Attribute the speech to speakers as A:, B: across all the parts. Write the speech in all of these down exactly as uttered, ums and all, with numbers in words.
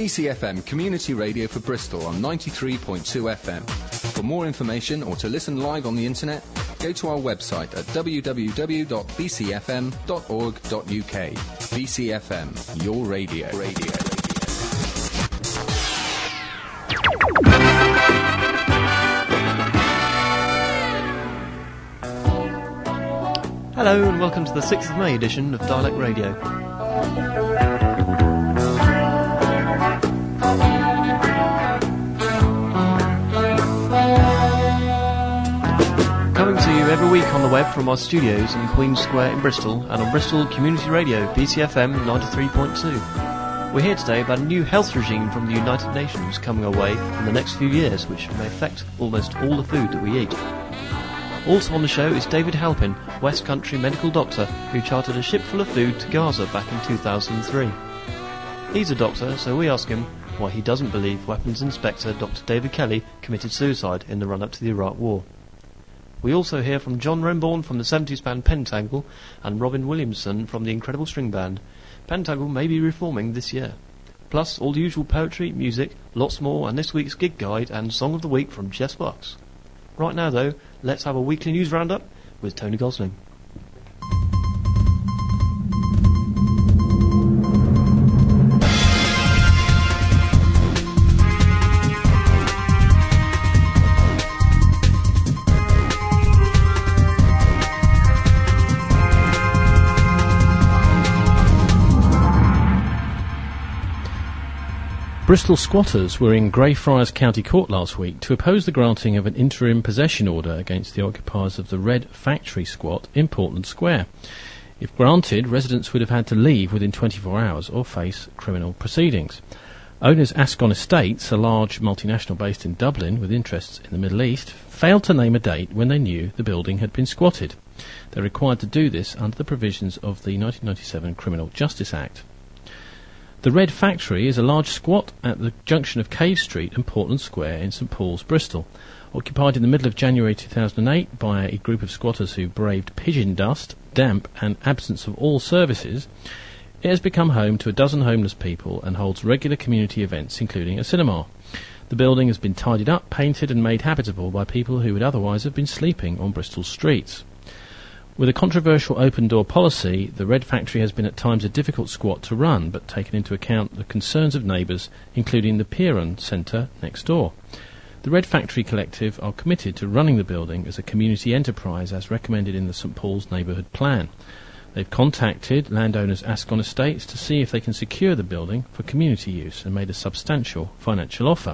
A: B C F M Community Radio for Bristol on ninety-three point two F M. For more information or to listen live on the internet, go to our website at w w w dot b c f m dot org dot u k. B C F M, your radio. radio.
B: Hello and welcome to the sixth of May edition of Dialect Radio. Coming to you every week on the web from our studios in Queen Square in Bristol and on Bristol Community Radio, B C F M ninety-three point two. We're here today about a new health regime from the United Nations coming our way in the next few years, which may affect almost all the food that we eat. Also on the show is David Halpin, West Country medical doctor who chartered a ship full of food to Gaza back in two thousand three. He's a doctor, so we ask him why he doesn't believe Weapons Inspector Doctor David Kelly committed suicide in the run-up to the Iraq War. We also hear from John Remborn from the seventies band Pentangle and Robin Williamson from the Incredible String Band. Pentangle may be reforming this year. Plus all the usual poetry, music, lots more, and this week's gig guide and Song of the Week from Jess Bucks. Right now, though, let's have a weekly news roundup with Tony Gosling.
C: Bristol squatters were in Greyfriars County Court last week to oppose the granting of an interim possession order against the occupiers of the Red Factory squat in Portland Square. If granted, residents would have had to leave within twenty-four hours or face criminal proceedings. Owners Ascon Estates, a large multinational based in Dublin with interests in the Middle East, failed to name a date when they knew the building had been squatted. They're required to do this under the provisions of the nineteen ninety-seven Criminal Justice Act. The Red Factory is a large squat at the junction of Cave Street and Portland Square in St Paul's, Bristol. Occupied in the middle of January two thousand eight by a group of squatters who braved pigeon dust, damp and absence of all services, it has become home to a dozen homeless people and holds regular community events, including a cinema. The building has been tidied up, painted and made habitable by people who would otherwise have been sleeping on Bristol's streets. With a controversial open-door policy, the Red Factory has been at times a difficult squat to run, but taken into account the concerns of neighbours, including the Piran Centre next door. The Red Factory Collective are committed to running the building as a community enterprise as recommended in the St Paul's Neighbourhood Plan. They've contacted landowners Ascon Estates to see if they can secure the building for community use and made a substantial financial offer.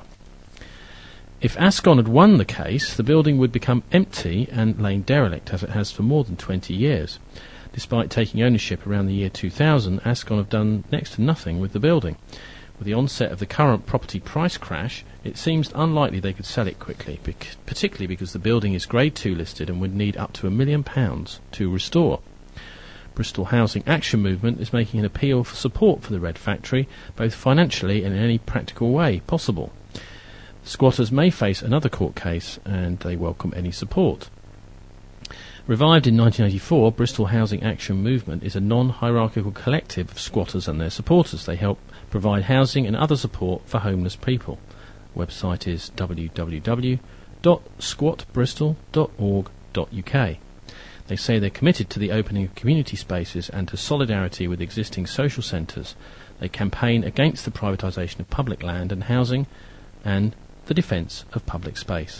C: If Ascon had won the case, the building would become empty and lain derelict, as it has for more than twenty years. Despite taking ownership around the year two thousand, Ascon have done next to nothing with the building. With the onset of the current property price crash, it seems unlikely they could sell it quickly, bec- particularly because the building is Grade two listed and would need up to a million pounds to restore. Bristol Housing Action Movement is making an appeal for support for the Red Factory, both financially and in any practical way possible. Squatters may face another court case, and they welcome any support. Revived in nineteen eighty-four, Bristol Housing Action Movement is a non-hierarchical collective of squatters and their supporters. They help provide housing and other support for homeless people. Website is w w w dot squat bristol dot org dot u k. They say they're committed to the opening of community spaces and to solidarity with existing social centres. They campaign against the privatisation of public land and housing and the defence of public space.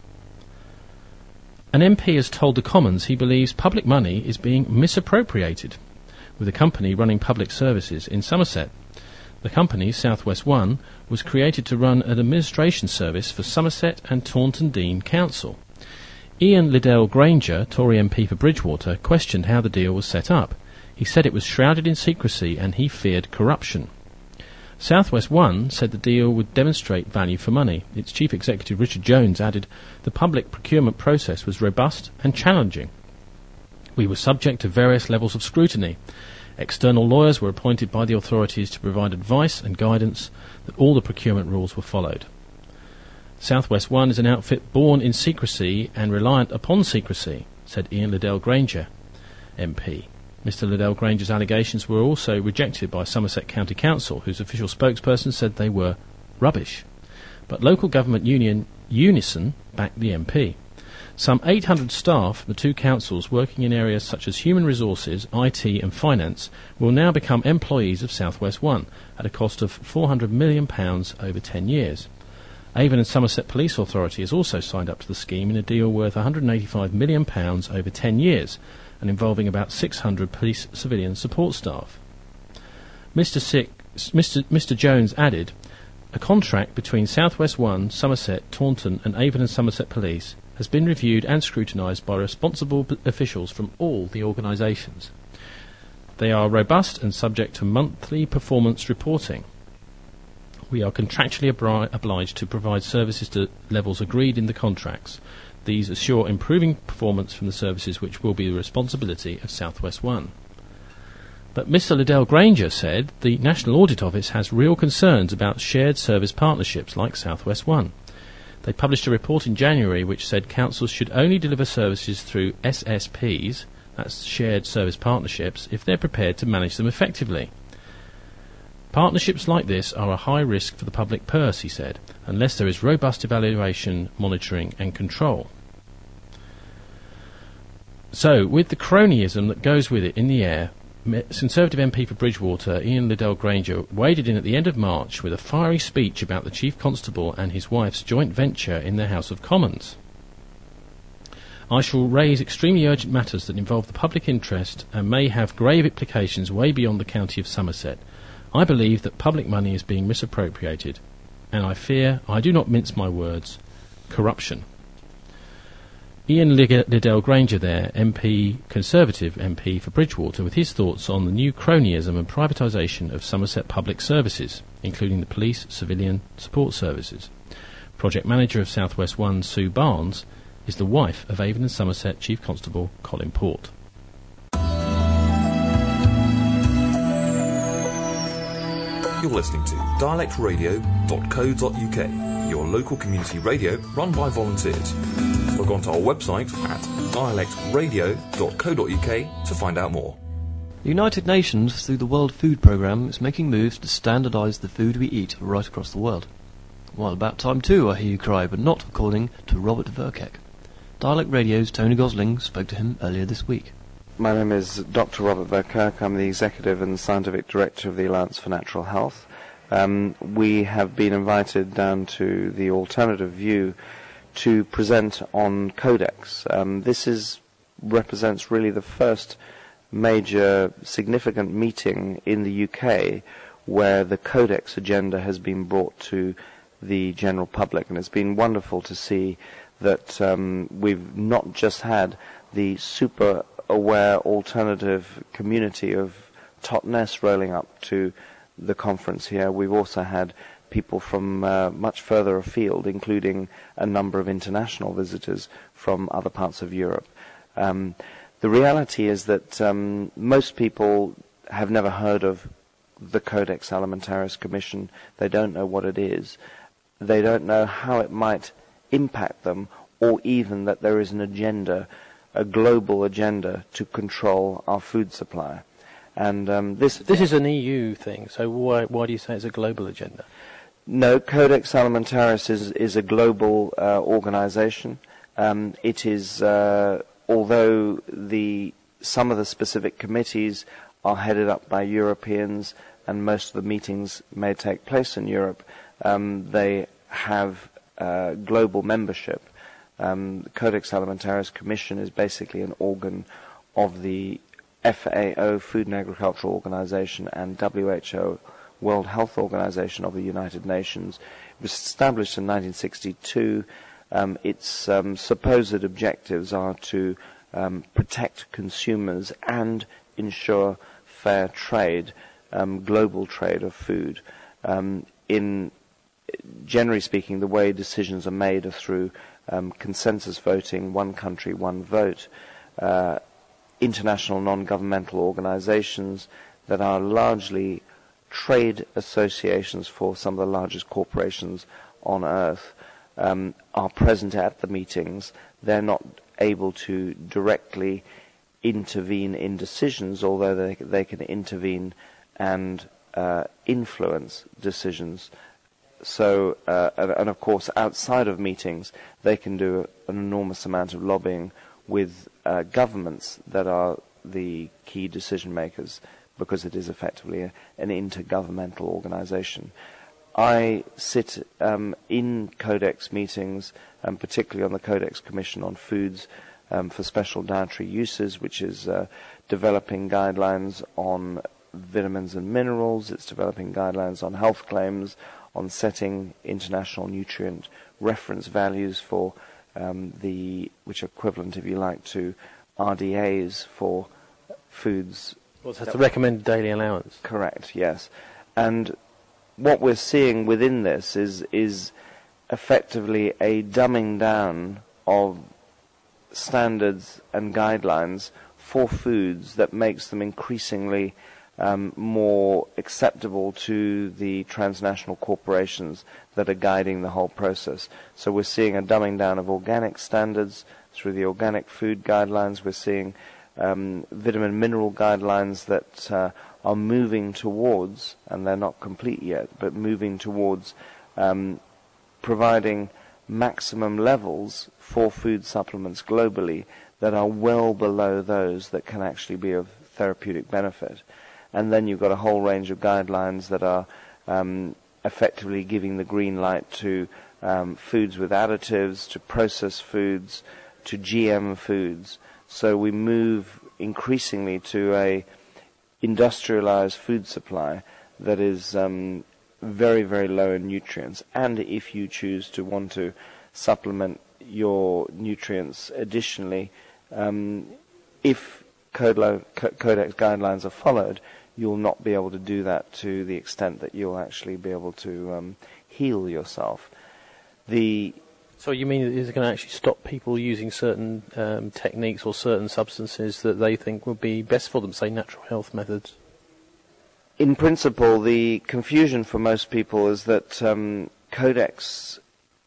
C: An M P has told the Commons he believes public money is being misappropriated, with a company running public services in Somerset. The company, South West One, was created to run an administration service for Somerset and Taunton Deane Council. Ian Liddell Granger, Tory M P for Bridgwater, questioned how the deal was set up. He said it was shrouded in secrecy and he feared corruption. South West One said the deal would demonstrate value for money. Its chief executive, Richard Jones, added, "The public procurement process was robust and challenging. We were subject to various levels of scrutiny. External lawyers were appointed by the authorities to provide advice and guidance that all the procurement rules were followed. South West One is an outfit born in secrecy and reliant upon secrecy," said Ian Liddell Granger, M P. Mister Liddell Granger's allegations were also rejected by Somerset County Council, whose official spokesperson said they were rubbish. But local government union Unison backed the M P. Some eight hundred staff from the two councils working in areas such as human resources, I T and finance will now become employees of South West One at a cost of four hundred million pounds over ten years. Avon and Somerset Police Authority has also signed up to the scheme in a deal worth one hundred eighty-five million pounds over ten years and involving about six hundred police civilian support staff. Mister Sick, Mister Mister Jones added, a contract between South West One, Somerset, Taunton and Avon and Somerset Police has been reviewed and scrutinised by responsible b- officials from all the organisations. They are robust and subject to monthly performance reporting. We are contractually obri- obliged to provide services to levels agreed in the contracts. These assure improving performance from the services which will be the responsibility of South West One. But Mister Liddell Granger said the National Audit Office has real concerns about shared service partnerships like South West One. They published a report in January which said councils should only deliver services through S S Ps, that's shared service partnerships, if they're prepared to manage them effectively. Partnerships like this are a high risk for the public purse, he said, unless there is robust evaluation, monitoring and control. So, with the cronyism that goes with it in the air, Conservative M P for Bridgwater, Ian Liddell Granger, waded in at the end of March with a fiery speech about the Chief Constable and his wife's joint venture in the House of Commons. I shall raise extremely urgent matters that involve the public interest and may have grave implications way beyond the county of Somerset. I believe that public money is being misappropriated, and I fear, I do not mince my words, corruption. Ian Liddell Granger there, M P, Conservative M P for Bridgwater, with his thoughts on the new cronyism and privatisation of Somerset public services, including the police, civilian support services. Project manager of South West One, Sue Barnes, is the wife of Avon and Somerset Chief Constable Colin Port.
D: You're listening to dialect radio dot co dot U K, your local community radio run by volunteers. Log on to our website at dialect radio dot co dot U K to find out more.
B: The United Nations, through the World Food Programme, is making moves to standardise the food we eat right across the world. Well, about time too, I hear you cry, but not according to Robert Verkek. Dialect Radio's Tony Gosling spoke to him earlier this week.
E: My name is Doctor Robert Verkerk. I'm the Executive and Scientific Director of the Alliance for Natural Health. Um, we have been invited down to the Alternative View to present on Codex. Um, this is represents really the first major significant meeting in the U K where the Codex agenda has been brought to the general public, and it's been wonderful to see that um, we've not just had the super aware alternative community of Totnes rolling up to the conference here. We've also had people from uh, much further afield, including a number of international visitors from other parts of Europe. Um, the reality is that um, most people have never heard of the Codex Alimentarius Commission. They don't know what it is. They don't know how it might impact them, or even that there is an agenda, a global agenda, to control our food supply. And um, this
F: this is an E U thing, so why why do you say it's a global agenda?
E: No, Codex Alimentarius is, is a global uh, organization. Um, it is, uh, although the some of the specific committees are headed up by Europeans, and most of the meetings may take place in Europe, um, they have uh, global membership. Um, the Codex Alimentarius Commission is basically an organ of the F A O, Food and Agricultural Organization, and W H O, World Health Organization of the United Nations. It was established in nineteen sixty-two. Um, its um, supposed objectives are to um, protect consumers and ensure fair trade, um, global trade of food. Um, in generally speaking, the way decisions are made are through um, consensus voting, one country, one vote. Uh, international non-governmental organizations that are largely trade associations for some of the largest corporations on earth um, are present at the meetings. They're not able to directly intervene in decisions, although they, they can intervene and uh, influence decisions. So, uh, and, and of course, outside of meetings, they can do an enormous amount of lobbying with uh, governments that are the key decision makers, because it is effectively a, an intergovernmental organization. I sit um, in Codex meetings, um, particularly on the Codex Commission on Foods um, for Special Dietary Uses, which is uh, developing guidelines on vitamins and minerals. It's developing guidelines on health claims, on setting international nutrient reference values for um, the, which are equivalent, if you like, to R D As for foods.
F: Well, that's the recommended daily allowance.
E: Correct, yes. And what we're seeing within this is is effectively a dumbing down of standards and guidelines for foods that makes them increasingly um, more acceptable to the transnational corporations that are guiding the whole process. So we're seeing a dumbing down of organic standards through the organic food guidelines. We're seeing um, vitamin mineral guidelines that uh, are moving towards, and they're not complete yet, but moving towards um, providing maximum levels for food supplements globally that are well below those that can actually be of therapeutic benefit. And then you've got a whole range of guidelines that are um, effectively giving the green light to um, foods with additives, to processed foods, to G M foods. So we move increasingly to a industrialized food supply that is um, very, very low in nutrients. And if you choose to want to supplement your nutrients additionally, um, if Code- Codex guidelines are followed, you'll not be able to do that to the extent that you'll actually be able to um, heal yourself. The
F: So you mean it is going to actually stop people using certain um, techniques or certain substances that they think would be best for them, say natural health methods?
E: In principle, the confusion for most people is that um, Codex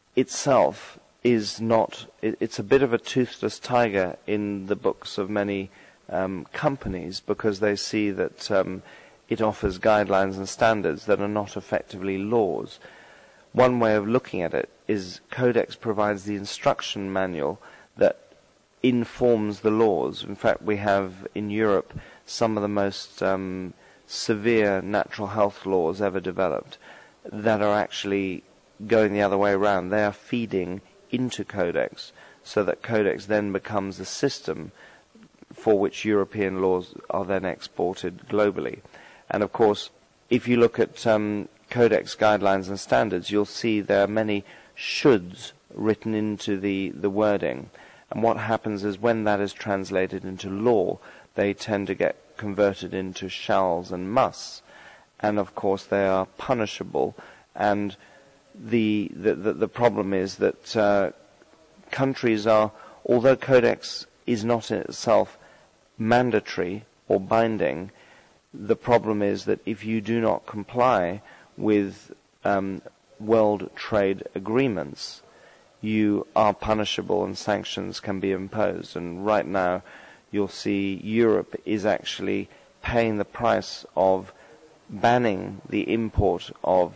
E: itself is not, it, it's a bit of a toothless tiger in the books of many um, companies, because they see that um, it offers guidelines and standards that are not effectively laws. One way of looking at it is Codex provides the instruction manual that informs the laws. In fact, we have in Europe some of the most um, severe natural health laws ever developed that are actually going the other way around. They are feeding into Codex, so that Codex then becomes the system for which European laws are then exported globally. And of course, if you look at um, Codex guidelines and standards, you'll see there are many shoulds written into the, the wording. And what happens is when that is translated into law, they tend to get converted into shalls and musts. And of course they are punishable. And the the, the, the problem is that uh, countries are, although Codex is not in itself mandatory or binding, the problem is that if you do not comply with um, world trade agreements, you are punishable and sanctions can be imposed. And right now you'll see Europe is actually paying the price of banning the import of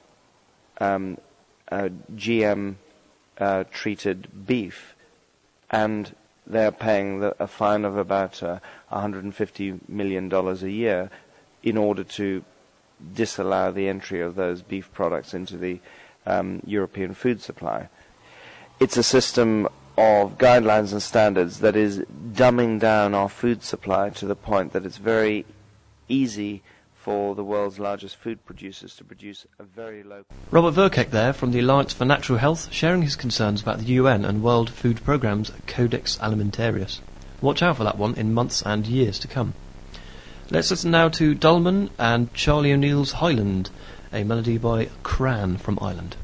E: um, uh, G M uh, treated beef, and they're paying the, a fine of about uh, one hundred fifty million dollars a year in order to disallow the entry of those beef products into the um, European food supply. It's a system of guidelines and standards that is dumbing down our food supply to the point that it's very easy for the world's largest food producers to produce a very low...
B: Robert Verkek there from the Alliance for Natural Health, sharing his concerns about the U N and World Food Programme's Codex Alimentarius. Watch out for that one in months and years to come. Let's listen now to Dulman and Charlie O'Neill's Highland, a melody by Cran from Ireland.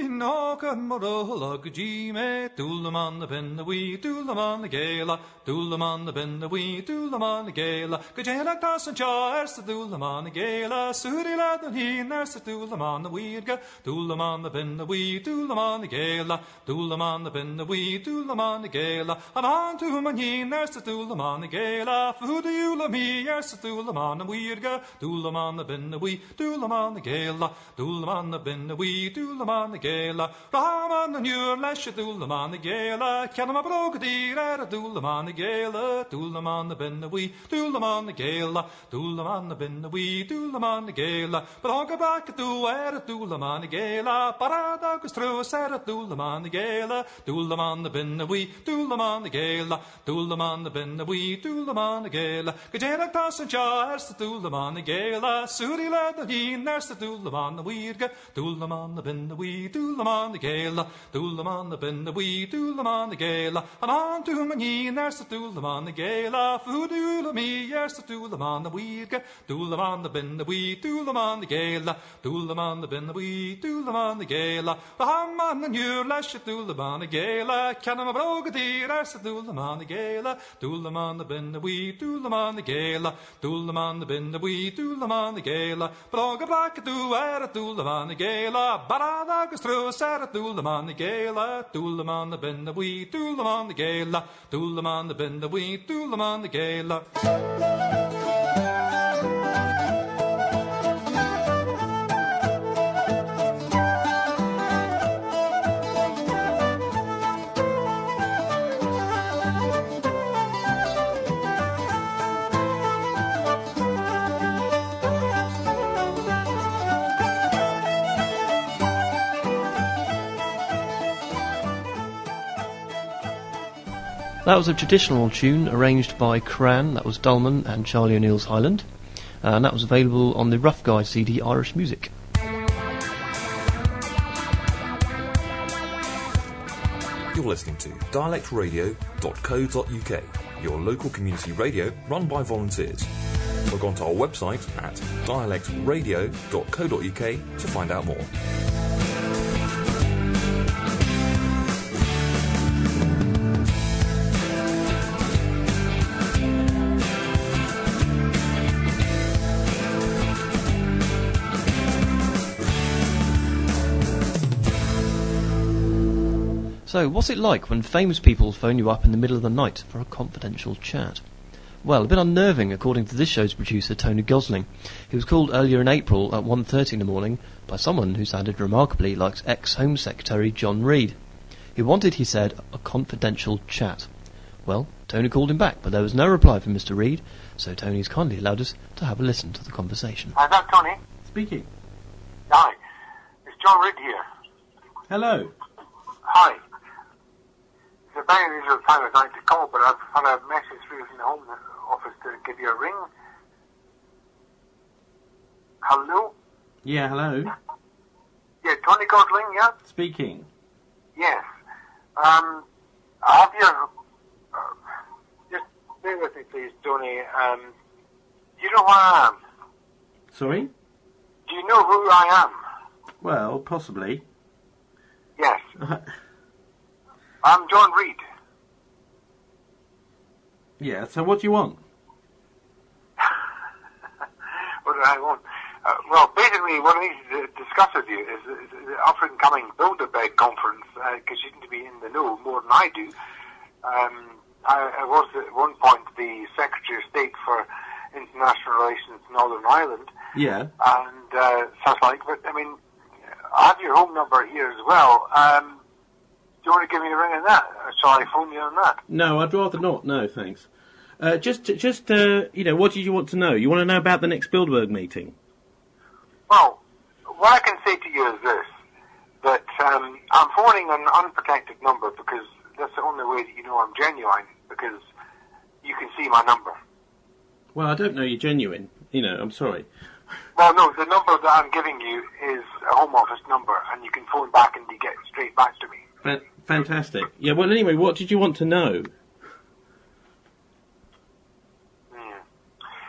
G: no camorola gime Dulaman the ben the wee Dulaman the gala Dulaman the ben the wee Dulaman the gala Gajana tas and chars the Dulaman the gala Suri lad the he nurse the Dulaman the weirga Dulaman the ben the wee Dulaman the gala Dulaman the ben the wee Dulaman the gala and on to man he nurse the Dulaman the gala Food you la me yes the Dulaman the weirga Dulaman the ben the wee Dulaman the gala Dulaman the ben the wee Dulaman the gala Raman the new lash Dulaman the gala Canama broke deer at Dulaman the gala Dulaman the ben the wee Dulaman the gala Dulaman the ben the wee Dulaman the gala Broga back to where Dulaman the gala Parada gustro sat Dulaman the gala Dulaman the ben the wee Dulaman the gala Dulaman the ben the wee Dulaman the gala Gajana toss and jars the Dulaman the gala Suri lad the he nurse the Dulaman the weirga Dulaman the ben the wee Dulaman the gala Dulaman the ben the wee Dulaman the gala and on to man he nurse the Dulaman the gala Food you me yes the Dulaman the weirga Dulaman the ben the wee Dulaman the gala Dulaman the ben the wee Dulaman the gala Raman the new lash Dulaman the gala Canama broga deer as the Dulaman the gala Dulaman the ben the wee Dulaman the gala Dulaman the ben the wee Dulaman the gala Broga black do where Dulaman the gala Barada gustro sat Dulaman the gala Dulaman the ben the wee Dulaman the gala Dulaman the ben the wee Dulaman the gala
B: That was a traditional tune arranged by Cran, that was Dulman and Charlie O'Neill's Highland, uh, and that was available on the Rough Guide C D Irish Music.
D: You're listening to dialect radio dot co dot U K, your local community radio run by volunteers. Log on to our website at dialect radio dot co dot U K to find out more.
B: So, what's it like when famous people phone you up in the middle of the night for a confidential chat? Well, a bit unnerving, according to this show's producer, Tony Gosling. He was called earlier in April at one thirty in the morning by someone who sounded remarkably like ex-Home Secretary John Reid. He wanted, he said, a confidential chat. Well, Tony called him back, but there was no reply from Mister Reid, so Tony's kindly allowed us to have a listen to the conversation.
H: Hi, is that Tony?
C: Speaking.
H: Hi. It's John Reid here.
C: Hello.
H: Hi. It's a very unusual time I'd like to call, but I've had a message through from the Home Office to give you a ring. Hello?
C: Yeah, hello.
H: Yeah, Tony Gosling, yeah?
C: Speaking.
H: Yes. Um, I have your... Uh, just bear with me, please, Tony. Um, do you know who I am?
C: Sorry?
H: Do you know who I am?
C: Well, possibly.
H: Yes. I'm John Reid.
C: Yeah, so what do you want?
H: What do I want? Uh, well, basically, what I need to discuss with you is, is the up-and-coming Bilderberg conference, because uh, you seem to be in the know more than I do. Um, I, I was at one point the Secretary of State for International Relations Northern Ireland.
C: Yeah.
H: And uh, such like, but I mean, I have your home number here as well. Um, do you want to give me a ring on that? Or shall I phone you on that?
C: No, I'd rather not. No, thanks. Uh, just, just, uh, you know, what did you want to know? You want to know about the next Bilderberg meeting?
H: Well, what I can say to you is this, that um, I'm phoning an unprotected number because that's the only way that you know I'm genuine, because you can see my number.
C: Well, I don't know you're genuine. You know, I'm sorry.
H: Well, no, the number that I'm giving you is a Home Office number, and you can phone back and you get straight back to me.
C: Fa- fantastic. Yeah, well, anyway, what did you want to know?
H: Hmm.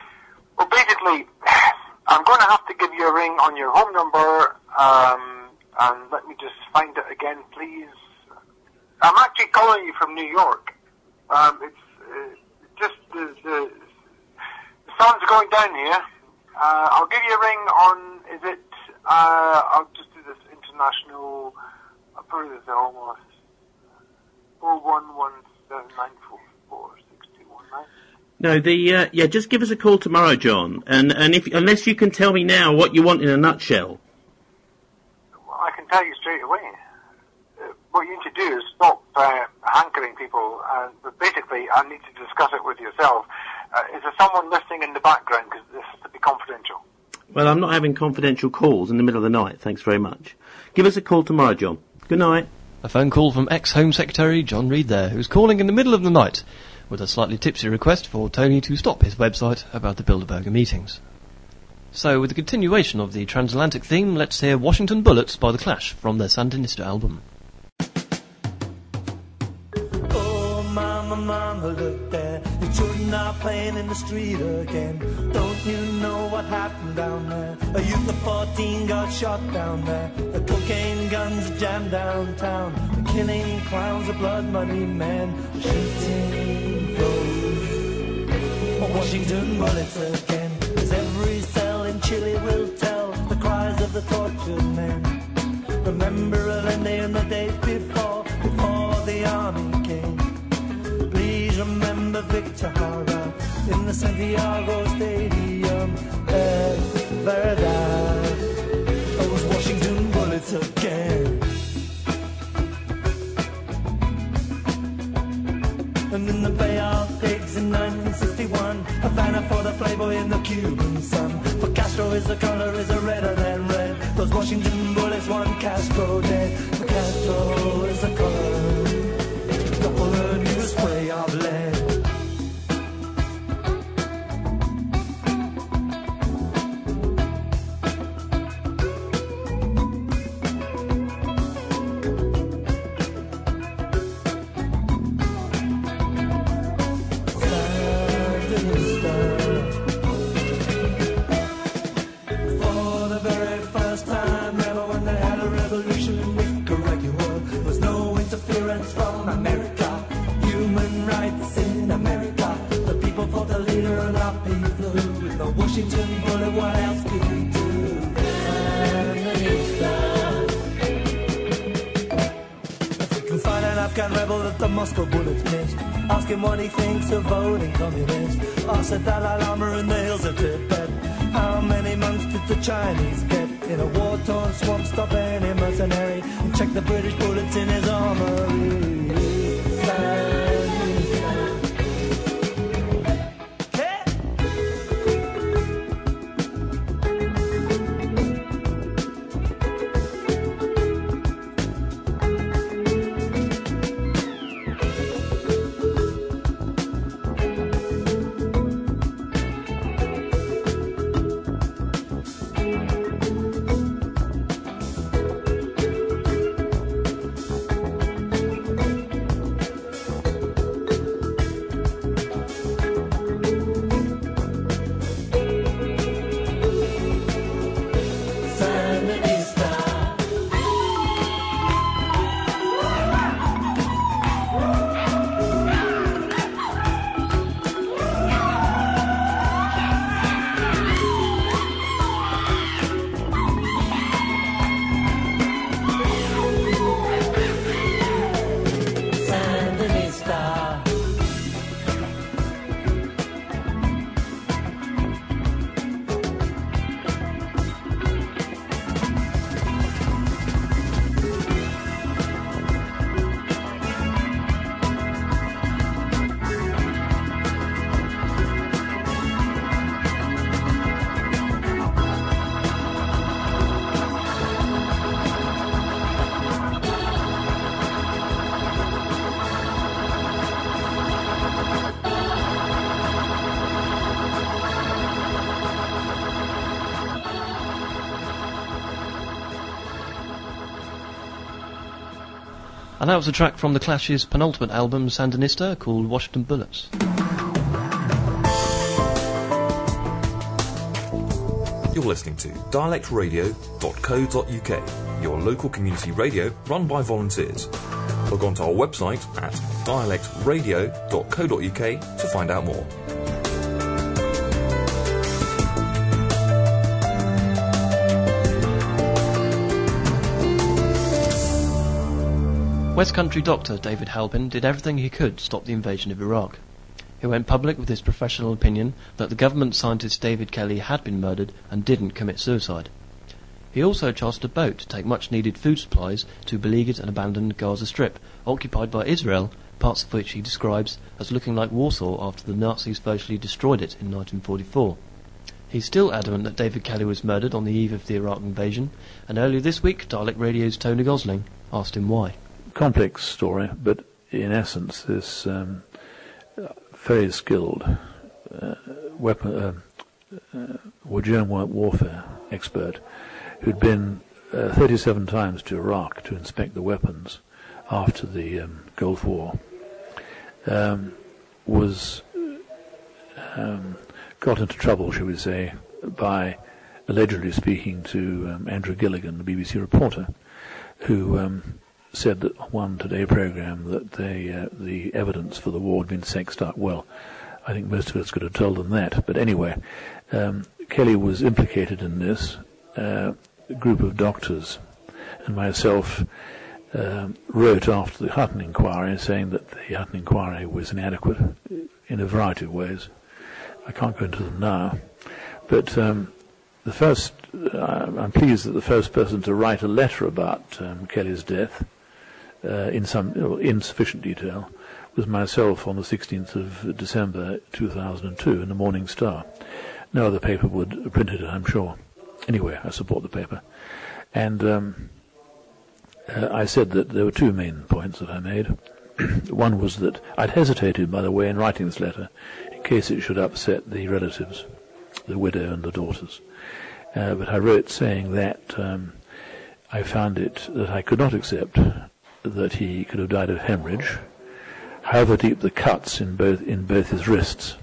H: Well, basically, I'm going to have to give you a ring on your home number um, And let me just find it again, please. I'm actually calling you from New York. Um, it's uh, just the, the, the sun's going down here. Uh, I'll give you a ring on, is it, uh, I'll just do this international, I'll put it as almost, four one one seven nine four four six two one nine.
I: No, the, uh, yeah, just give us a call tomorrow, John. And, and if, unless you can tell me now what you want in a nutshell.
H: Well, I can tell you straight away. Uh, what you need to do is stop uh, hankering people, uh, but basically I need to discuss it with yourself. Uh, is there someone listening in the background, because this has to be confidential?
I: Well, I'm not having confidential calls in the middle of the night, thanks very much. Give us a call tomorrow, John. Good night.
B: A phone call from ex-Home Secretary John Reid there, who's calling in the middle of the night with a slightly tipsy request for Tony to stop his website about the Bilderberger meetings. So, with the continuation of the transatlantic theme, let's hear Washington Bullets by The Clash from their Sandinista album.
J: Oh, mama, mama, look there. The children are playing in the street again. Don't you know what happened down there? A youth of fourteen got shot down there. The cocaine guns jammed downtown. The killing clowns, the blood money men. Shooting foes. Washington bullets again. As every cell in Chile will tell the cries of the tortured men. Remember Allende and the days before, before the army came. Please remember Victor Jara in the Santiago Stadium. Ever died. Those Washington bullets again. And in the Bay of Pigs in nineteen sixty-one, Havana for the Playboy in the Cuban sun. For Castro is the color is a redder than red. Those Washington bullets, one Castro dead. For Castro is the color, double a new spray of lead. Moscow bullets missed. Ask him what he thinks of voting communist. Ask the Dalai Lama in the hills of Tibet. How many months did the Chinese get in a war-torn swamp? Stop any mercenary and check the British bullets in his armory.
B: And that was a track from The Clash's penultimate album, Sandinista, called Washington Bullets.
D: You're listening to dialect radio dot co dot uk, your local community radio run by volunteers. Log on to our website at dialect radio dot co dot uk to find out more.
B: West Country doctor David Halpin did everything he could to stop the invasion of Iraq. He went public with his professional opinion that the government scientist David Kelly had been murdered and didn't commit suicide. He also chartered a boat to take much-needed food supplies to beleaguered and abandoned Gaza Strip, occupied by Israel, parts of which he describes as looking like Warsaw after the Nazis virtually destroyed it in nineteen forty-four. He's still adamant that David Kelly was murdered on the eve of the Iraq invasion, and earlier this week, Dialect Radio's Tony Gosling asked him why.
K: Complex story, but in essence, this um, very skilled uh, weapon, uh, uh, or germ warfare expert, who'd been uh, thirty-seven times to Iraq to inspect the weapons after the um, Gulf War, um, was um, got into trouble, shall we say, by allegedly speaking to um, Andrew Gilligan, the B B C reporter, who um, said that on one Today programme that they, uh, the evidence for the war had been sexed up. Well, I think most of us could have told them that. But anyway, um, Kelly was implicated in this. Uh, a group of doctors and myself um, wrote after the Hutton inquiry saying that the Hutton inquiry was inadequate in a variety of ways. I can't go into them now. But um, the first, uh, I'm pleased that the first person to write a letter about um, Kelly's death Uh, in some you know, insufficient detail, was myself on the sixteenth of December two thousand two in the Morning Star. No other paper would have printed it, I'm sure. Anyway, I support the paper. And um, uh, I said that there were two main points that I made. One was that I'd hesitated, by the way, in writing this letter, in case it should upset the relatives, the widow and the daughters. Uh, but I wrote saying that um, I found it that I could not accept that he could have died of hemorrhage, however deep the cuts in both in both his wrists.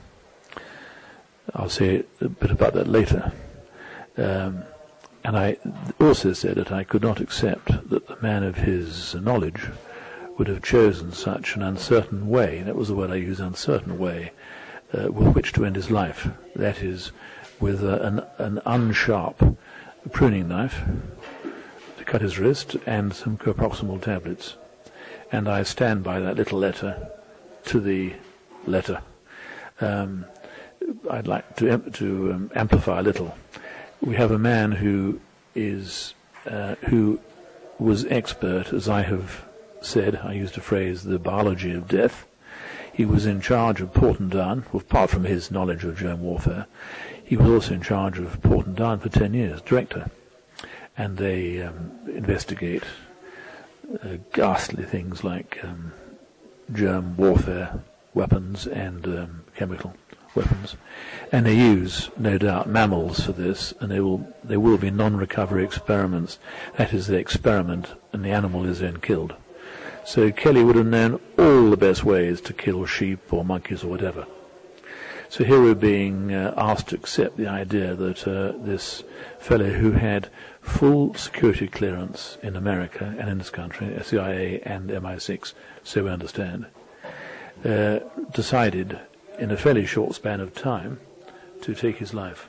K: I'll say a bit about that later. Um, and I also said that I could not accept that the man of his knowledge would have chosen such an uncertain way, that was the word I used, uncertain way, uh, with which to end his life. That is, with uh, an, an unsharp pruning knife, cut his wrist, and some coproximal tablets. And I stand by that little letter to the letter. Um, I'd like to to um, amplify a little. We have a man who is uh, who was expert, as I have said, I used a phrase, the biology of death. He was in charge of Port and Down, apart from his knowledge of germ warfare. He was also in charge of Port and Down for ten years, director. And they um, investigate uh, ghastly things like um, germ warfare weapons and um, chemical weapons. And they use, no doubt, mammals for this, and they will they will be non-recovery experiments. That is, they experiment and the animal is then killed. So Kelly would have known all the best ways to kill sheep or monkeys or whatever. So here we're being uh, asked to accept the idea that uh, this fellow who had full security clearance in America and in this country, C I A and M I six, so we understand, uh, decided in a fairly short span of time to take his life.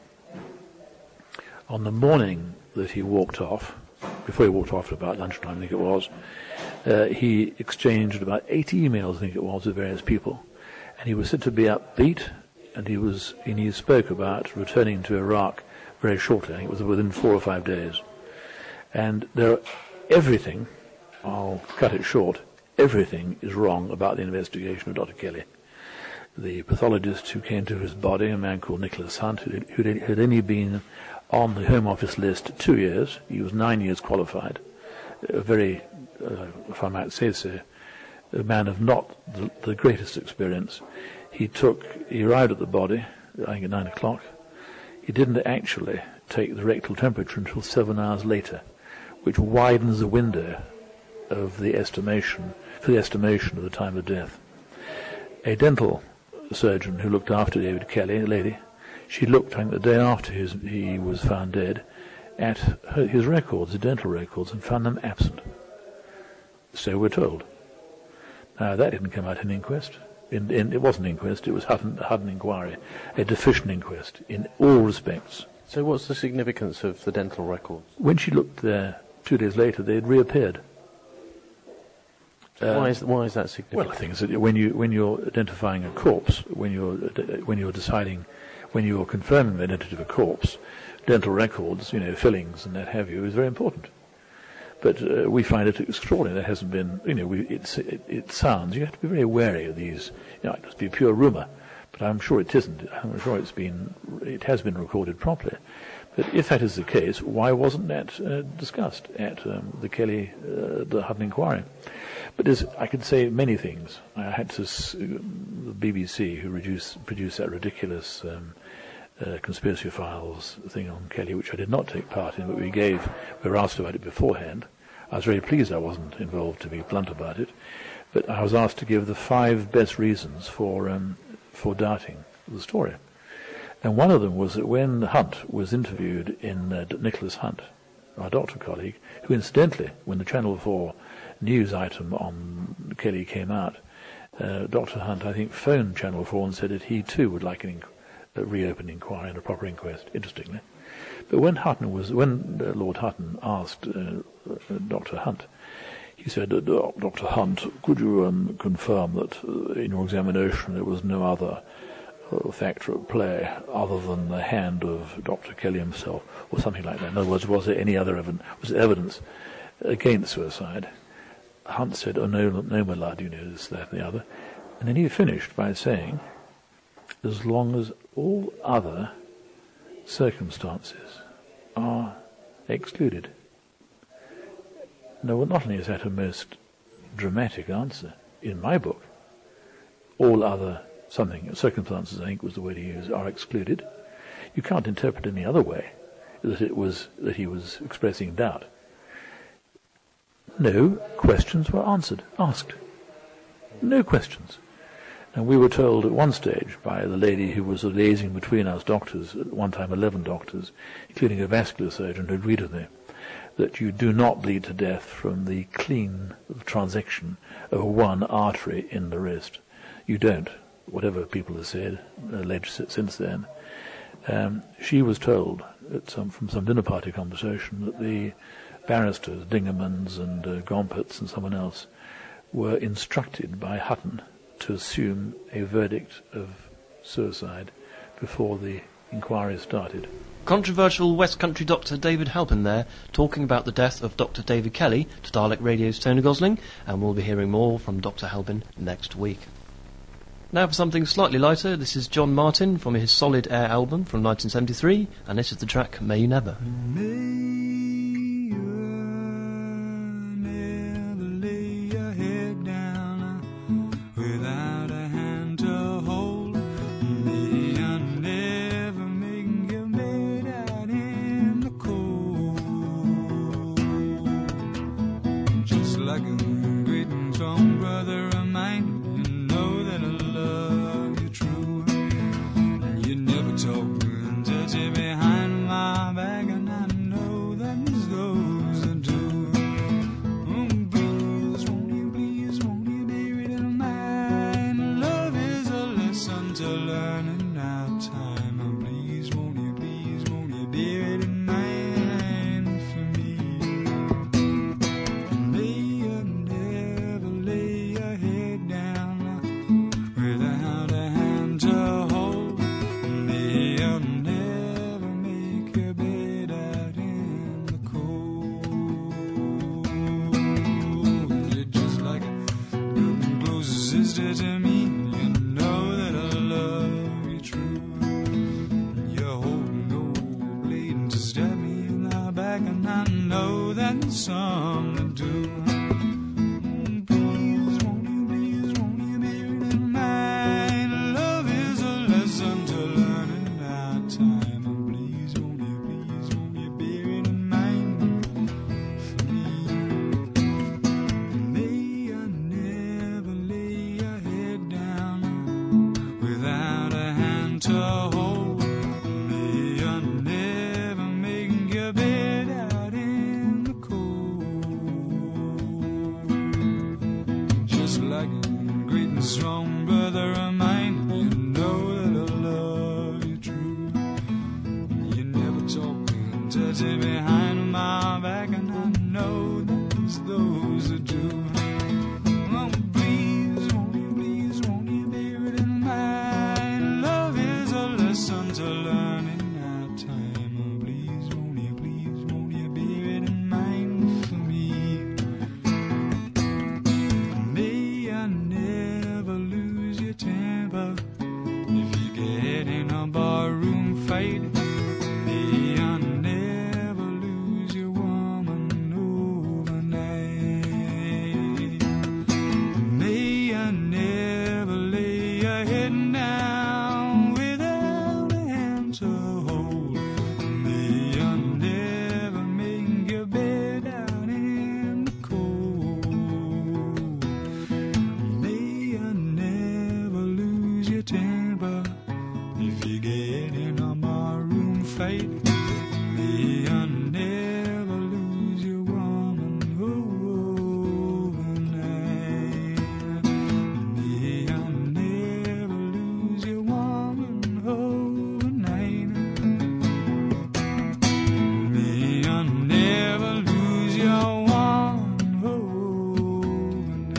K: On the morning that he walked off, before he walked off at about lunchtime, I think it was, uh, he exchanged about eighty emails, I think it was, with various people. And he was said to be upbeat, and he was, and he spoke about returning to Iraq very shortly. I think it was within four or five days. And there, everything, I'll cut it short, everything is wrong about the investigation of Doctor Kelly. The pathologist who came to his body, a man called Nicholas Hunt, who had only been on the Home Office list two years. He was nine years qualified. A very, uh, if I might say so, a man of not the, the greatest experience. He took, he arrived at the body, I think at nine o'clock. He didn't actually take the rectal temperature until seven hours later, which widens the window of the estimation, for the estimation of the time of death. A dental surgeon who looked after David Kelly, a lady, she looked, I think, the day after his, he was found dead, at her, his records, his dental records, and found them absent. So we're told. Now, that didn't come out in an inquest. In, in, it wasn't an inquest, it was Hutton, Hutton inquiry, a deficient inquest in all respects.
F: So what's the significance of the dental records?
K: When she looked there two days later, they had reappeared.
F: Uh, why is why is that significant?
K: Well, I think it's that when you when you're identifying a corpse, when you're when you're deciding, when you're confirming the identity of a corpse, dental records, you know, fillings and that have you, is very important. But uh, we find it extraordinary. That hasn't been, you know, we, it's, it, it sounds. You have to be very wary of these. You know, it must be a pure rumour, but I'm sure it isn't. I'm sure it's been, it has been recorded properly. But if that is the case, why wasn't that uh, discussed at um, the Kelly, uh, the Hutton inquiry? But there's, I could say many things. I had to, s- the B B C, who reduce, produced that ridiculous um, uh, conspiracy files thing on Kelly, which I did not take part in, but we gave, we were asked about it beforehand. I was very pleased I wasn't involved, to be blunt about it. But I was asked to give the five best reasons for um, for doubting the story. And one of them was that when Hunt was interviewed in uh, Nicholas Hunt, our doctor colleague, who incidentally, when the Channel four news item on Kelly came out, uh, Doctor Hunt, I think, phoned Channel four and said that he too would like an inqu- a reopened inquiry and a proper inquest, interestingly. But when Hutton was, when uh, Lord Hutton asked uh, uh, Doctor Hunt, he said, uh, Doctor Hunt, could you um, confirm that uh, in your examination there was no other uh, factor at play other than the hand of Doctor Kelly himself, or something like that? In other words, was there any other evidence, was there evidence against suicide? Hunt said, oh no, no, my lad, you know, this, that, and the other. And then he finished by saying, as long as all other circumstances are excluded. No, well, not only is that a most dramatic answer, in my book, all other something, circumstances, I think was the word he used, are excluded. You can't interpret it any other way that it was, that he was expressing doubt. No questions were answered, asked. No questions. And we were told at one stage by the lady who was liaising between us doctors, at one time eleven doctors, including a vascular surgeon who agreed with me, that you do not bleed to death from the clean transection of one artery in the wrist. You don't, whatever people have said, alleged since then. Um, she was told at some, from some dinner party conversation that the barristers, Dingemans and uh, Gompertz and someone else, were instructed by Hutton to assume a verdict of suicide before the inquiry started.
B: Controversial West Country doctor David Halpin there, talking about the death of Doctor David Kelly to Dalek Radio's Tony Gosling, and we'll be hearing more from Doctor Halpin next week. Now for something slightly lighter, this is John Martin from his Solid Air album from nineteen seventy-three, and this is the track May You Never.
L: words behind my back, and I know there's those who do. Oh, please, won't you, please, won't you bear it in mind? Love is a lesson to learn in our time. Oh, please, won't you, please, won't you bear it in mind for me? May I never lose your temper if you get in a barroom fight. May I never lose your woman overnight. May I never lay your head down without a hand to hold. May I never make your bed out in the cold. May I never lose your temper if you get in a barroom fight. May I never lose your woman overnight. May I never lose your woman overnight. May I never lose your woman overnight.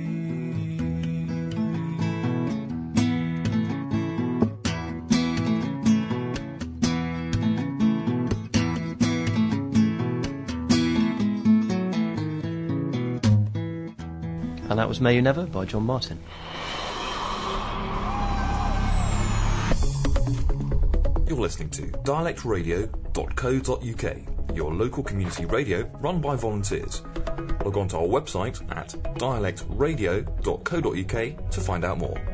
B: And that was May You Never by John Martin.
D: You're listening to dialect radio dot co dot U K, your local community radio run by volunteers. Log on to our website at dialect radio dot co dot U K to find out more.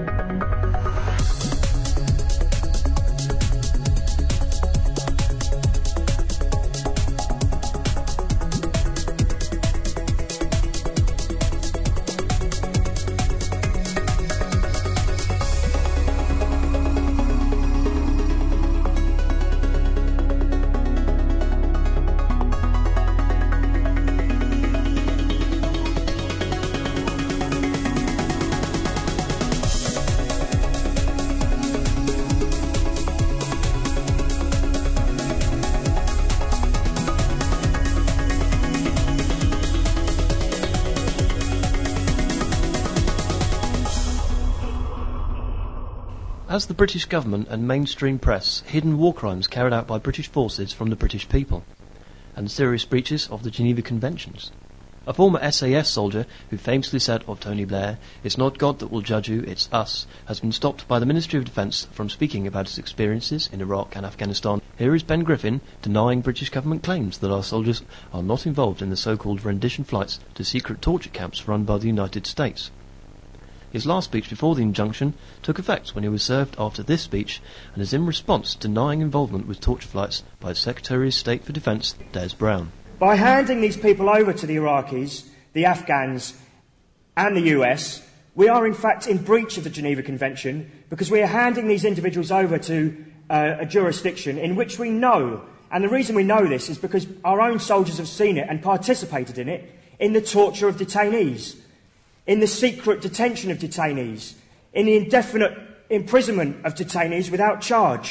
B: Has the British government and mainstream press hidden war crimes carried out by British forces from the British people, and serious breaches of the Geneva Conventions? A former S A S soldier who famously said of Tony Blair, "It's not God that will judge you, it's us," has been stopped by the Ministry of Defence from speaking about his experiences in Iraq and Afghanistan. Here is Ben Griffin denying British government claims that our soldiers are not involved in the so-called rendition flights to secret torture camps run by the United States. His last speech before the injunction took effect when he was served after this speech, and is in response denying involvement with torture flights by Secretary of State for Defence Des Brown.
M: By handing these people over to the Iraqis, the Afghans and the U S, we are in fact in breach of the Geneva Convention, because we are handing these individuals over to uh, a jurisdiction in which we know, and the reason we know this is because our own soldiers have seen it and participated in it, in the torture of detainees, in the secret detention of detainees, in the indefinite imprisonment of detainees without charge.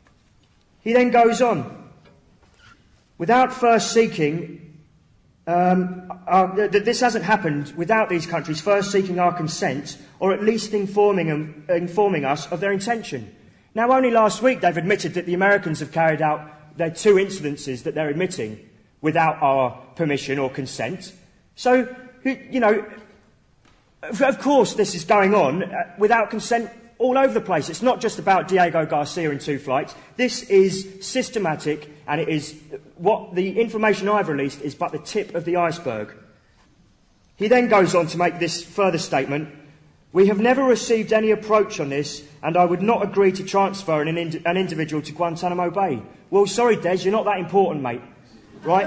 M: He then goes on. Without first seeking, um, uh, th- this hasn't happened without these countries first seeking our consent, or at least informing, um, informing us of their intention. Now, only last week they've admitted that the Americans have carried out their two incidences that they're admitting without our permission or consent. So, you know, of course this is going on uh, without consent all over the place. It's not just about Diego Garcia and two flights. This is systematic, and it is what the information I've released is but the tip of the iceberg. He then goes on to make this further statement. "We have never received any approach on this, and I would not agree to transfer an, ind- an individual to Guantanamo Bay." Well, sorry, Des, you're not that important, mate. Right?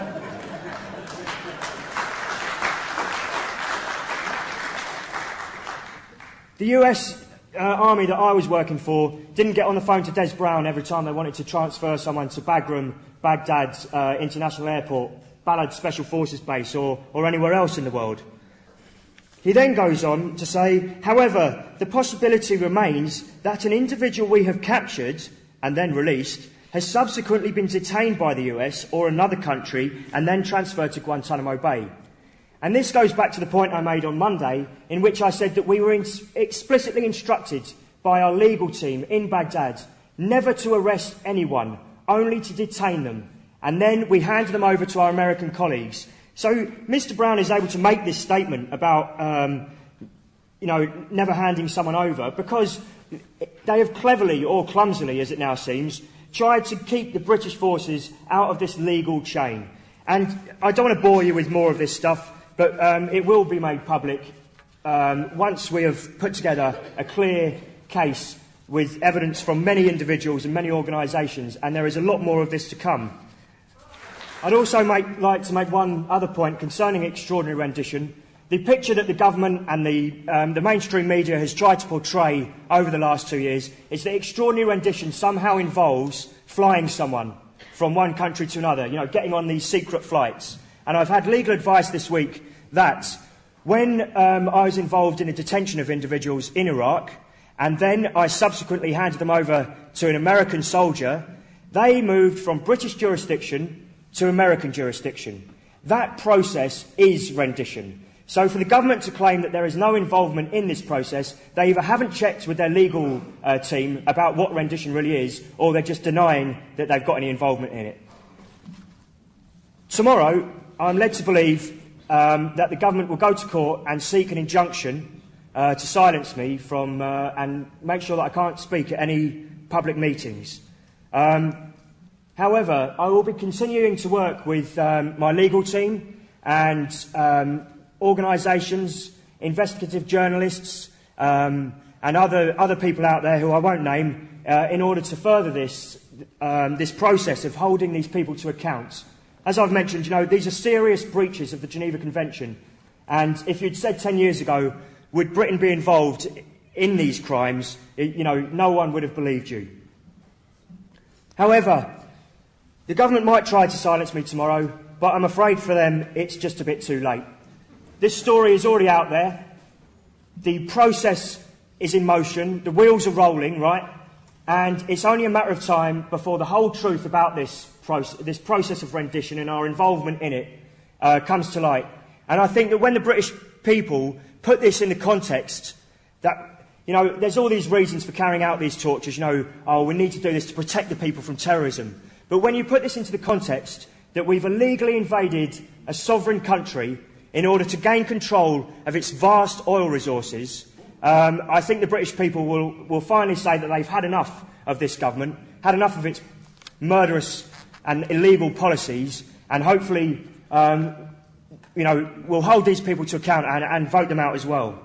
M: The U S uh, army that I was working for didn't get on the phone to Des Brown every time they wanted to transfer someone to Bagram, Baghdad uh, International Airport, Balad Special Forces Base, or, or anywhere else in the world. He then goes on to say, "However, the possibility remains that an individual we have captured and then released has subsequently been detained by the U S or another country and then transferred to Guantanamo Bay. And this goes back to the point I made on Monday, in which I said that we were in- explicitly instructed by our legal team in Baghdad never to arrest anyone, only to detain them. And then we handed them over to our American colleagues. So Mister Brown is able to make this statement about, um, you know, never handing someone over because they have cleverly, or clumsily as it now seems, tried to keep the British forces out of this legal chain. And I don't want to bore you with more of this stuff, but um, it will be made public um, once we have put together a clear case with evidence from many individuals and many organisations, and there is a lot more of this to come. I'd also make, like to make one other point concerning extraordinary rendition. The picture that the government and the, um, the mainstream media has tried to portray over the last two years is that extraordinary rendition somehow involves flying someone from one country to another, you know, getting on these secret flights. And I've had legal advice this week that when um, I was involved in the detention of individuals in Iraq, and then I subsequently handed them over to an American soldier, they moved from British jurisdiction to American jurisdiction. That process is rendition. So for the government to claim that there is no involvement in this process, they either haven't checked with their legal uh, team about what rendition really is, or they're just denying that they've got any involvement in it. Tomorrow, I'm led to believe um, that the government will go to court and seek an injunction uh, to silence me from uh, and make sure that I can't speak at any public meetings. Um, however, I will be continuing to work with um, my legal team and um, organisations, investigative journalists, um, and other other people out there who I won't name, uh, in order to further this um, this process of holding these people to account. As I've mentioned, you know, these are serious breaches of the Geneva Convention, and if you'd said ten years ago, would Britain be involved in these crimes, it, you know, no one would have believed you. However, the government might try to silence me tomorrow, but I'm afraid for them it's just a bit too late. This story is already out there. The process is in motion. The wheels are rolling, right? And it's only a matter of time before the whole truth about this process, this process of rendition and our involvement in it uh, comes to light. And I think that when the British people put this in the context that, you know, there's all these reasons for carrying out these tortures, you know, oh, we need to do this to protect the people from terrorism. But when you put this into the context that we've illegally invaded a sovereign country in order to gain control of its vast oil resources, um, I think the British people will, will finally say that they've had enough of this government, had enough of its murderous and illegal policies, and hopefully, um, you know, will hold these people to account and, and vote them out as well.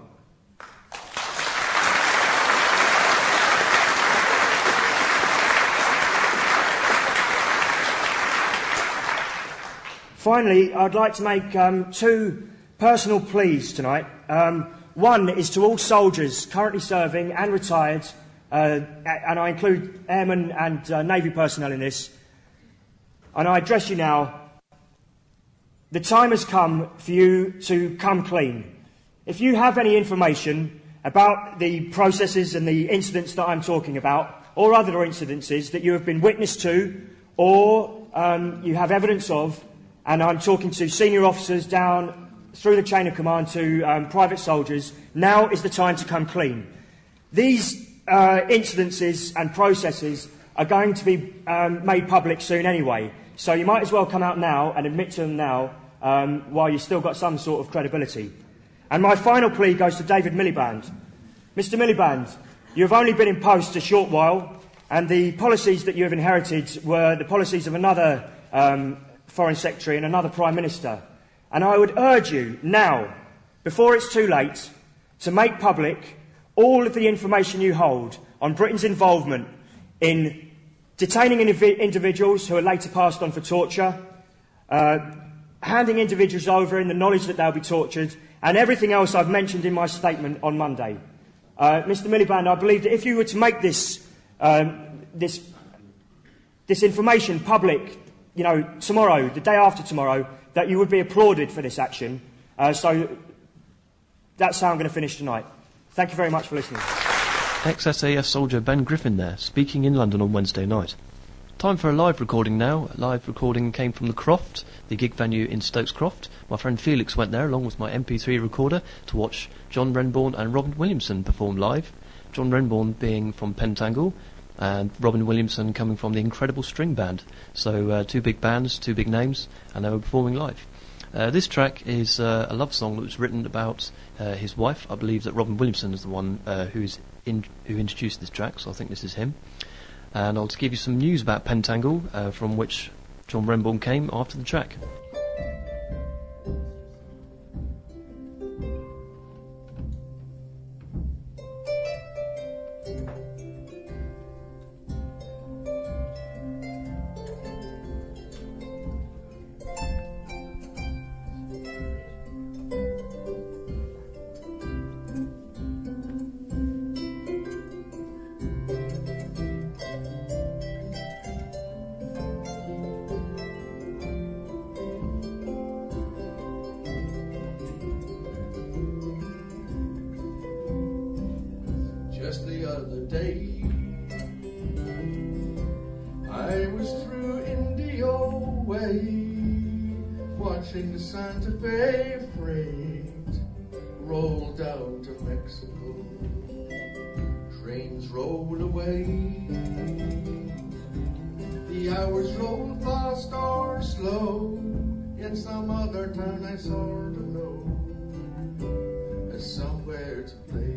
M: Finally, I'd like to make um, two personal pleas tonight. Um, one is to all soldiers currently serving and retired, uh, and I include airmen and uh, Navy personnel in this, and I address you now. The time has come for you to come clean. If you have any information about the processes and the incidents that I'm talking about, or other incidences that you have been witness to, or um, you have evidence of, and I'm talking to senior officers down through the chain of command to um, private soldiers, now is the time to come clean. These uh, incidences and processes are going to be um, made public soon anyway, so you might as well come out now and admit to them now um, while you've still got some sort of credibility. And my final plea goes to David Miliband. Mister Miliband, you have only been in post a short while, and the policies that you have inherited were the policies of another um, Foreign Secretary and another Prime Minister. And I would urge you now, before it's too late, to make public all of the information you hold on Britain's involvement in detaining indiv- individuals who are later passed on for torture, uh, handing individuals over in the knowledge that they'll be tortured, and everything else I've mentioned in my statement on Monday. Uh, Mister Miliband, I believe that if you were to make this, um, this, this information public, you know, tomorrow, the day after tomorrow, that you would be applauded for this action. Uh, so that's how I'm going to finish tonight. Thank you very much for listening.
B: Ex-S A F soldier Ben Griffin there, speaking in London on Wednesday night. Time for a live recording now. A live recording came from the Croft, the gig venue in Stokes Croft. My friend Felix went there along with my M P three recorder to watch John Renbourn and Robin Williamson perform live. John Renbourn being from Pentangle and Robin Williamson coming from the Incredible String Band. So uh, two big bands, two big names, and they were performing live. Uh, this track is uh, a love song that was written about uh, his wife. I believe that Robin Williamson is the one uh, who's in, who introduced this track, so I think this is him. And I'll give you some news about Pentangle, uh, from which John Renbourn came after the track.
N: Just the other day, I was through Indio way, watching the Santa Fe freight roll down to Mexico. Trains roll away, the hours roll fast or slow. In some other town I sort of know, as somewhere to play.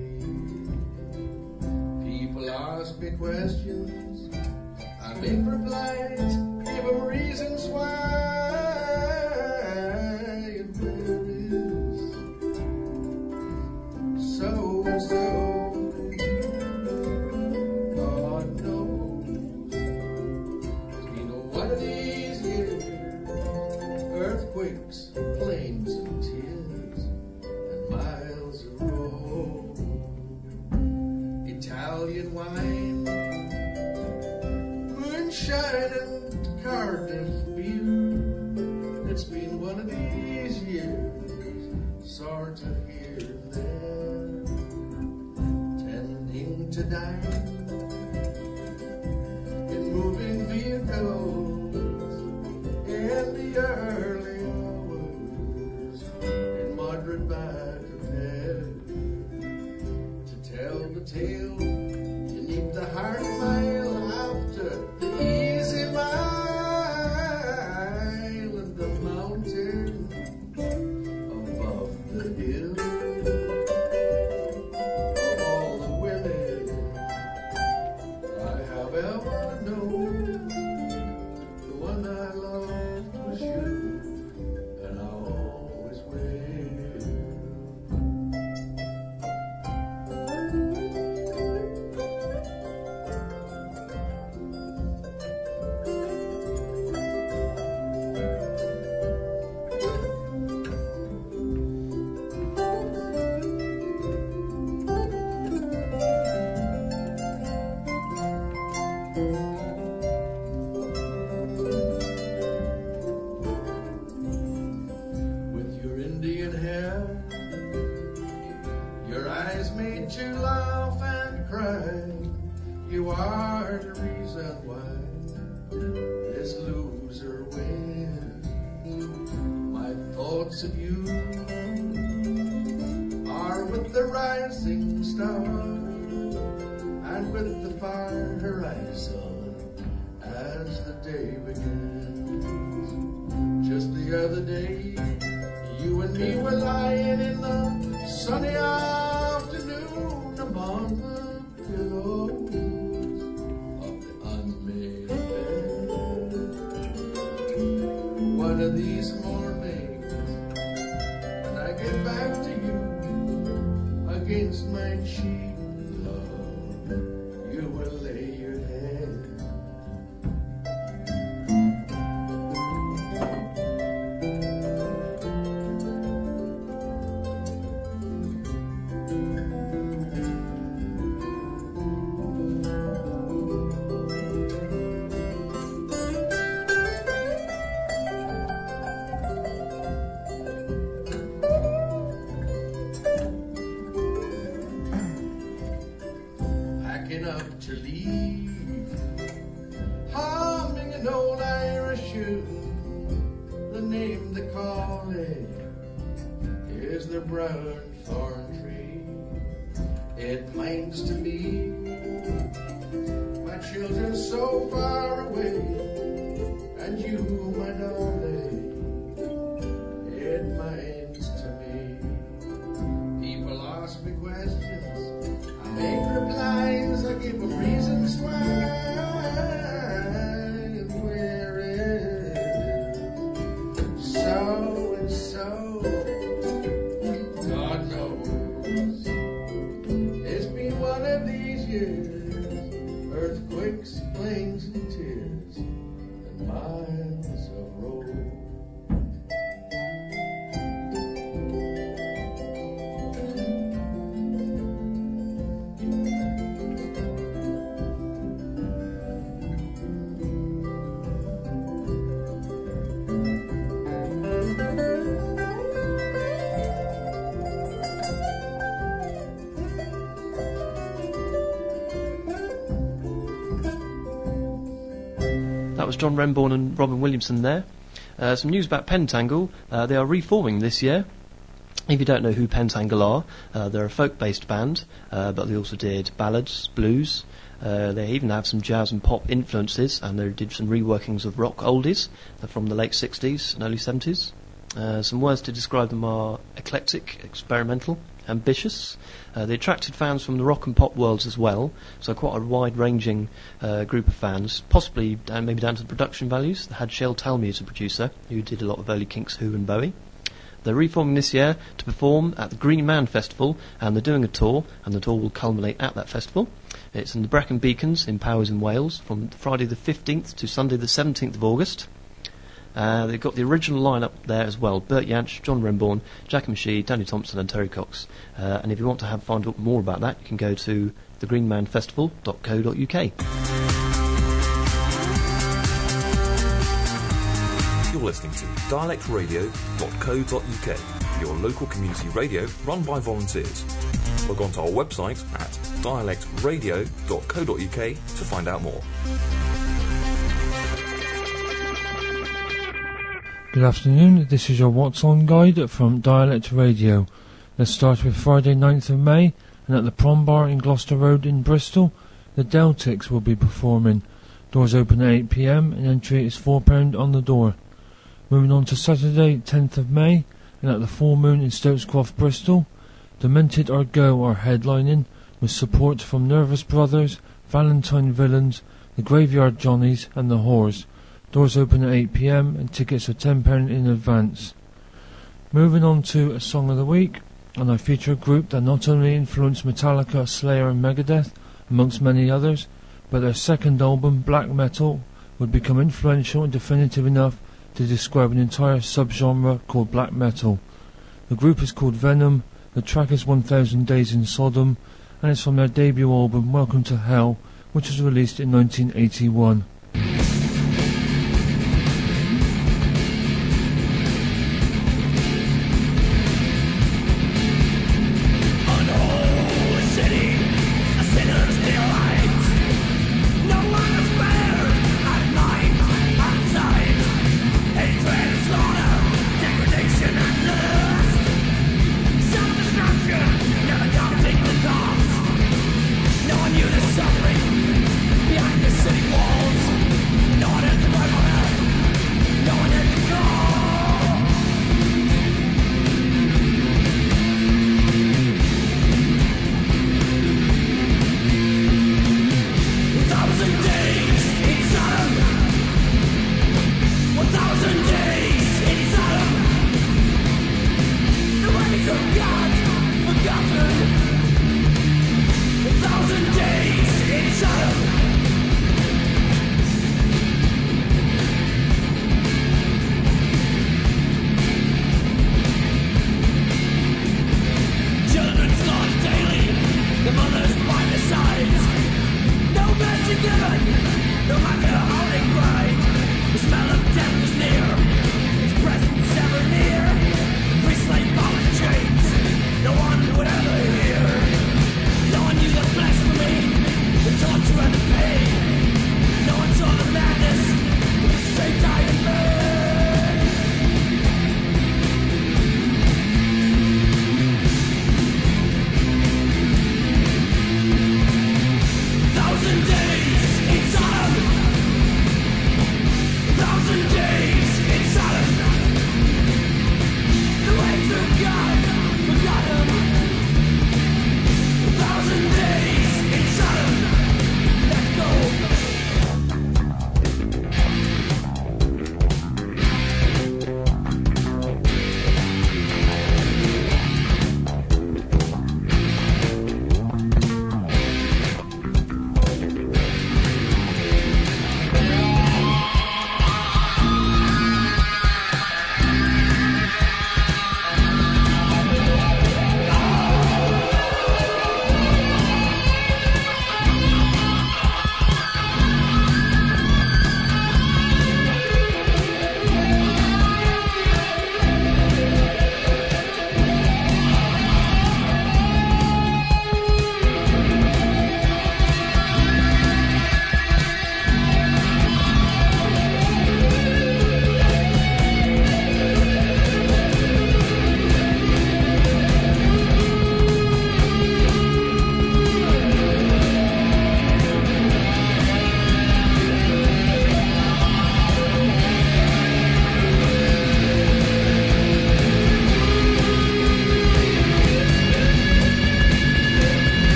N: People ask me questions, I make replies, give them reasons why, and there is so and so. God knows, there's been one of these years, earthquakes, flames and tears, and miles of road. Italian wine, moonshine and Cardiff beer. It's been one of these years, sort of here and there, tending to dine in moving vehicles in the early hours, in moderate back of head, to tell the tale. The hard mile after the easy mile, and the mountain above the hill. Of all the women I have ever known, the one I loved was you, and I always will. You are the reason why this loser wins. My thoughts of you are with the rising star and with the far horizon as the day begins. Just the other day, you and me were lying in the sunny afternoon among the pillows of the unmade bed. One of these mornings, when I get back to you against my cheek, love, you will lay your head. tune, the name they call it is the brown thorn tree. It means to me, my children so far away, and you, my darling, it means to me. People ask me questions, I make replies, I give them reasons why. So and so, God knows, it's been one of these years, earthquakes, plains and tears, and miles of road.
B: That was John Renbourn and Robin Williamson there. Uh, some news about Pentangle. Uh, they are reforming this year. If you don't know who Pentangle are, uh, they're a folk-based band, uh, but they also did ballads, blues. Uh, they even have some jazz and pop influences, and they did some reworkings of rock oldies from the late sixties and early seventies. Uh, some words to describe them are eclectic, experimental, ambitious. Uh, they attracted fans from the rock and pop worlds as well, so quite a wide-ranging uh, group of fans, possibly down, maybe down to the production values. They had Shel Talmy as a producer, who did a lot of early Kinks, Who and Bowie. They're reforming this year to perform at the Green Man Festival, and they're doing a tour, and the tour will culminate at that festival. It's in the Brecon Beacons in Powys in Wales from Friday the fifteenth to Sunday the seventeenth of August. Uh, they've got the original lineup there as well: Bert Jansch, John Renbourn, Jackie McShee, Danny Thompson and Terry Cox. Uh, and if you want to have find out more about that, you can go to the green man festival dot co dot uk.
D: You're listening to dialect radio dot co dot uk, your local community radio run by volunteers. Log on to our website at dialect radio dot co dot uk to find out more.
O: Good afternoon, this is your What's On guide from Dialect Radio. Let's start with Friday ninth of May, and at the Prom Bar in Gloucester Road in Bristol, the Deltics will be performing. Doors open at eight p m and entry is four pounds on the door. Moving on to Saturday tenth of May, and at the Full Moon in Stokescroft, Bristol, Demented or Go are headlining, with support from Nervous Brothers, Valentine Villains, the Graveyard Johnnies and the Whores. Doors open at eight p m and tickets are ten pounds in advance. Moving on to a Song of the Week, and I feature a group that not only influenced Metallica, Slayer and Megadeth, amongst many others, but their second album, Black Metal, would become influential and definitive enough to describe an entire subgenre called black metal. The group is called Venom, the track is one thousand Days in Sodom, and it's from their debut album, Welcome to Hell, which was released in nineteen eighty-one.
P: No one knew the suffering behind the city walls.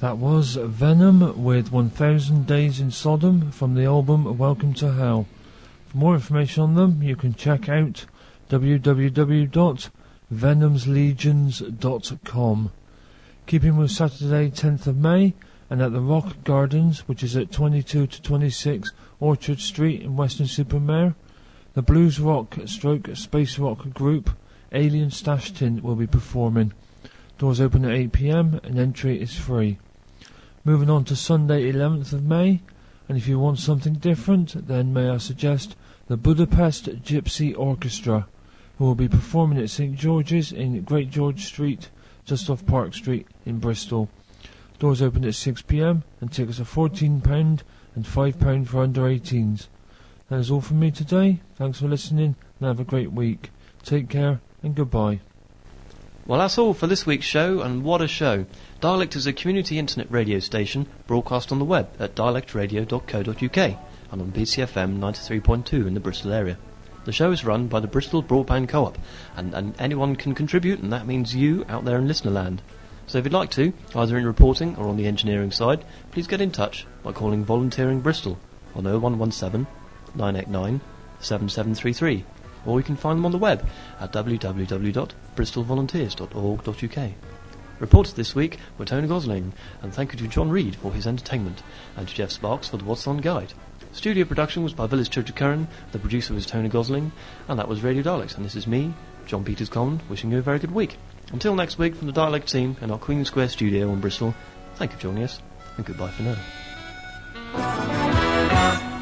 O: That was Venom with one thousand Days in Sodom from the album Welcome to Hell. For more information on them, you can check out w w w dot venoms legions dot com. Keeping with Saturday tenth of May, and at the Rock Gardens, which is at twenty-two to twenty-six Orchard Street in Weston-super-Mare, the blues rock stroke space rock group Alien Stash Tin will be performing. Doors open at eight p m and entry is free. Moving on to Sunday eleventh of May, and if you want something different, then may I suggest the Budapest Gypsy Orchestra, who will be performing at Saint George's in Great George Street, just off Park Street in Bristol. Doors open at six p m and tickets are fourteen pounds and five pounds for under eighteens. That is all from me today. Thanks for listening and have a great week. Take care and goodbye.
B: Well, that's all for this week's show, and what a show. Dialect is a community internet radio station broadcast on the web at dialect radio dot co dot u k and on B C F M ninety-three point two in the Bristol area. The show is run by the Bristol Broadband Co-op, and, and anyone can contribute, and that means you out there in listener land. So if you'd like to, either in reporting or on the engineering side, please get in touch by calling Volunteering Bristol on oh one one seven, nine eight nine, seven seven three three, or you can find them on the web at w w w dot bristol volunteers dot org dot u k. Reporters this week were Tony Gosling, and thank you to John Reid for his entertainment, and to Jeff Sparks for the What's On Guide. Studio production was by Village Church of Curran, the producer was Tony Gosling, and that was Radio Dialect, and this is me, John Peters Common, wishing you a very good week. Until next week from the Dialect team in our Queen Square studio in Bristol, thank you for joining us, and goodbye for now.